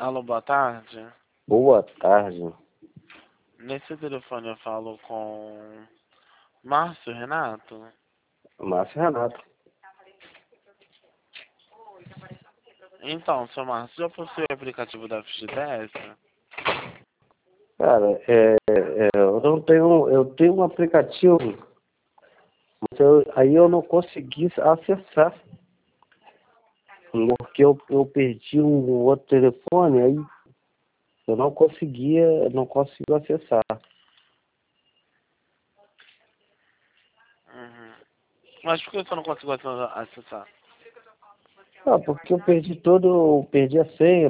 Alô, boa tarde. Boa tarde. Nesse telefone eu falo com Márcio Renato. Márcio Renato. Então, seu Márcio, já possui o aplicativo da FGTS? Cara, eu não tenho, eu tenho um aplicativo, mas aí eu não consegui acessar, porque eu perdi um outro telefone, aí eu não consigo acessar. Uhum. Mas por que você não conseguiu acessar? Porque eu perdi a senha,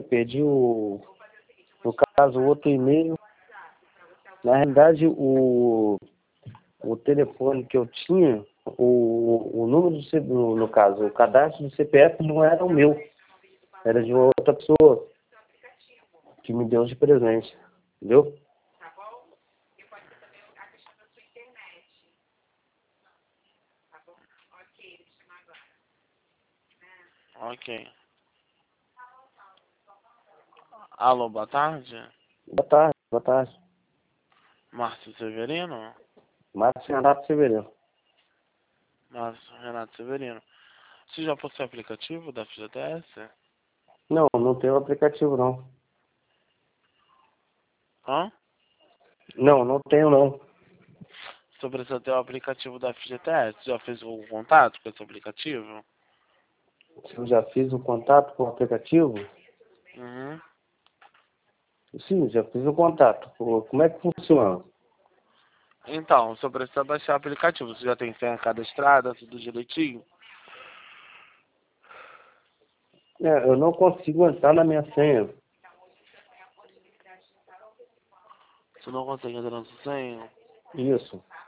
no caso, o outro e-mail. Na realidade, o telefone que eu tinha, o número no caso, o cadastro do CPF não era o meu, era de uma outra pessoa que me deu de presente, entendeu? Ok. Alô, boa tarde. Boa tarde, boa tarde. Márcio Severino? Márcio Renato Severino. Márcio Renato Severino. Você já possui o aplicativo da FGTS? Não, não tenho aplicativo não. Hã? Não, não tenho não. Sobre você ter o aplicativo da FGTS, já fez algum contato com esse aplicativo? Eu já fiz o contato com o aplicativo? Uhum. Sim, já fiz o contato. Como é que funciona? Então, você precisa baixar o aplicativo. Você já tem senha cadastrada, tudo direitinho? Eu não consigo entrar na minha senha. Você não consegue entrar na sua senha? Isso.